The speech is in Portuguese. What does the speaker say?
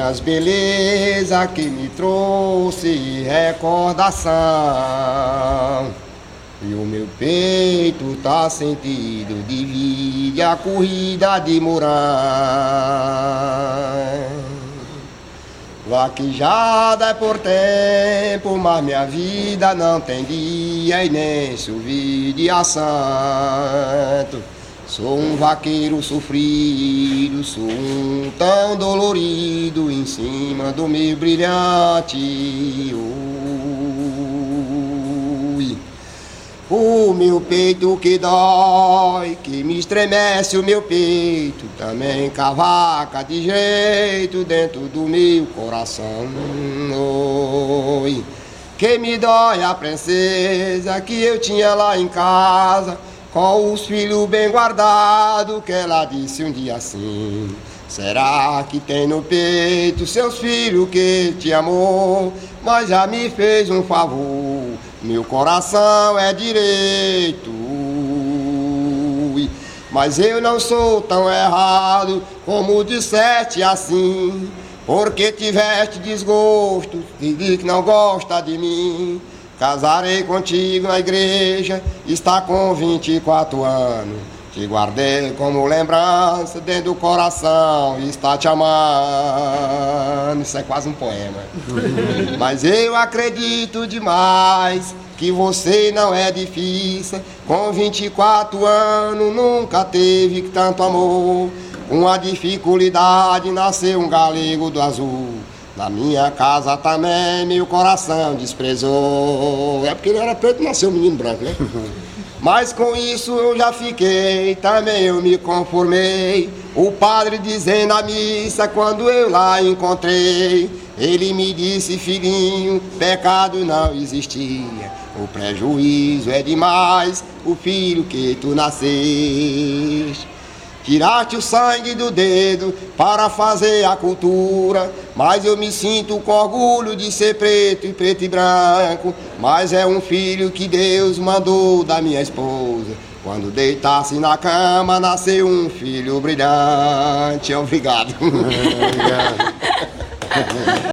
minhas belezas que me trouxe recordação. E o meu peito tá sentido de vida, a corrida de Mourão. Vaquejada é por tempo, mas minha vida não tem dia e nem subir de assanto. Sou um vaqueiro sofrido, sou um tão dolorido em cima do meu brilhante. Ui. O meu peito que dói, que me estremece o meu peito, também cavaca de jeito dentro do meu coração. Oi. Que me dói a princesa que eu tinha lá em casa, com os filhos bem guardados, que ela disse um dia assim: será que tem no peito seus filhos que te amou, mas já me fez um favor, meu coração é direito. Mas eu não sou tão errado como disseste assim, porque tiveste desgosto e diz que não gosta de mim. Casarei contigo na igreja, está com 24 anos. Te guardei como lembrança dentro do coração e está te amando. Isso é quase um poema. Mas eu acredito demais que você não é difícil. Com 24 anos nunca teve tanto amor. Com a dificuldade nasceu um galego do azul. Na minha casa também meu coração desprezou. É porque ele era preto e nasceu um menino branco, né? Mas com isso eu já fiquei, também eu me conformei. O padre dizendo a missa quando eu lá encontrei, ele me disse: filhinho, pecado não existia, o prejuízo é demais, o filho que tu nasceste. Tiraste o sangue do dedo para fazer a cultura, mas eu me sinto com orgulho de ser preto e branco. Mas é um filho que Deus mandou da minha esposa. Quando deitasse na cama, nasceu um filho brilhante. Obrigado. Obrigado.